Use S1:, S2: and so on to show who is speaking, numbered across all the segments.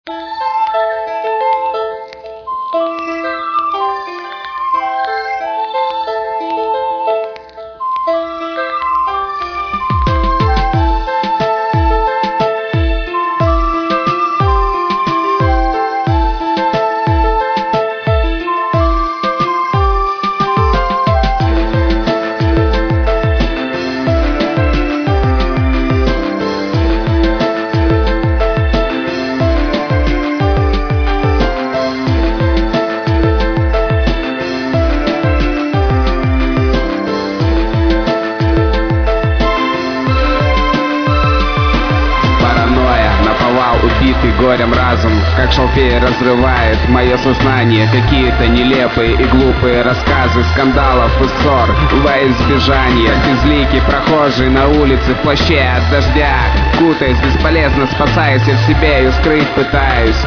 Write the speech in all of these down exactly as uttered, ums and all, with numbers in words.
S1: Убитый горем разум, как шалфей разрывает мое сознание. Какие-то нелепые и глупые рассказы скандалов и ссор во избежание. Безликий прохожий на улице в плаще от дождя, кутаясь бесполезно, спасаясь от себя и скрыть пытаюсь.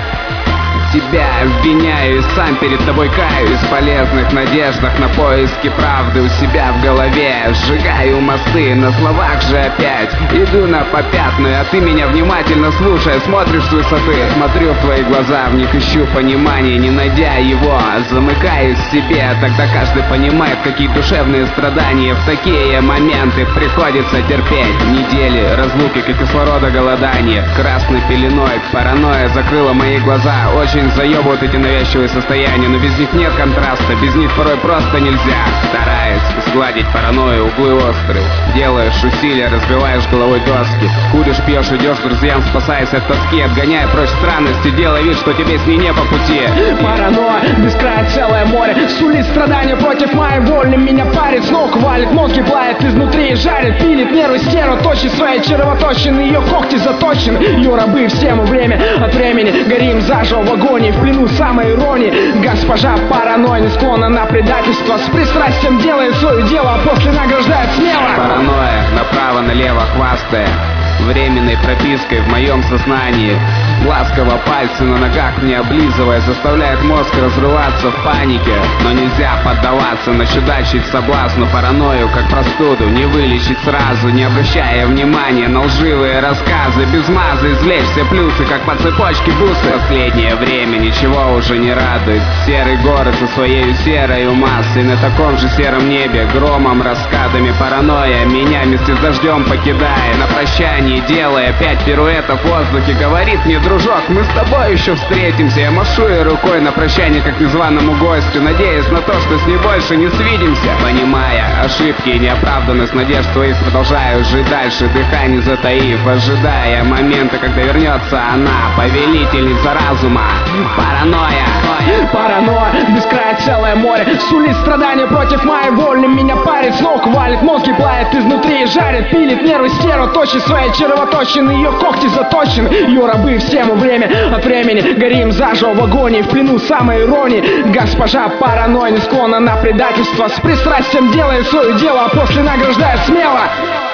S1: Тебя обвиняю и сам перед тобой каюсь в полезных надеждах на поиски правды у себя в голове. Сжигаю мосты, на словах же опять иду на попятную, а ты меня внимательно слушая смотришь с высоты. Смотрю в твои глаза, в них ищу понимание, не найдя его, замыкаюсь в себе. Тогда каждый понимает, какие душевные страдания в такие моменты приходится терпеть. Недели разлуки, как кислорода голодание, красной пеленой паранойя закрыла мои глаза. Очень заебывают эти навязчивые состояния, но без них нет контраста, без них порой просто нельзя. Стараясь сгладить паранойю, углы острые, делаешь усилия, разбиваешь головой доски. Куришь, пьешь, идешь к друзьям, спасаясь от тоски, отгоняя прочь странности, делая вид, что тебе с ней не по пути.
S2: Паранойя, без края целое море, сулит страдания против моей воли. Меня парит, с ног валит, мозги плавит изнутри и жарит, пилит нервы стерва, точит свои червоточины, ее когти заточены. Ее рабы все мы время от времени горим заживо в огонь. В плену самой иронии госпожа паранойя не склонна на предательство, с пристрастием делает свое дело, а после награждает смело.
S1: Паранойя направо-налево хвастая временной пропиской в моем сознании, ласково пальцы на ногах мне облизывая, заставляет мозг разрываться в панике. Но нельзя поддаваться на чудачить соблазну, паранойю как простуду не вылечить сразу, не обращая внимания на лживые рассказы. Без маза извлечь все плюсы, как по цепочке бусы. Последнее время ничего уже не радует. Серый город со своей серой массой, на таком же сером небе громом, раскатами паранойя меня вместе с дождем покидая. На прощание делая пять пируэтов в воздухе, говорит мне: дружок, мы с тобой еще встретимся. Я машу ей рукой на прощание, как незваному гостю, надеясь на то, что с ней больше не свидимся. Понимая ошибки и неоправданность надежд своих, продолжаю жить дальше, дыхание затаив, ожидая момента, когда вернется она, повелительница разума. Паранойя.
S2: Паранойя, без края целое море, сулит страдания против моей воли. Меня парит, с ног валит, мозги плавит изнутри и жарит, пилит нервы стерва, точит свои червоточины, ее когти заточены. Ее рабы все мы время от времени горим заживо в агонии, в плену самой иронии госпожа паранойя не склонна на предательство, с пристрастием делает свое дело, а после награждает смело.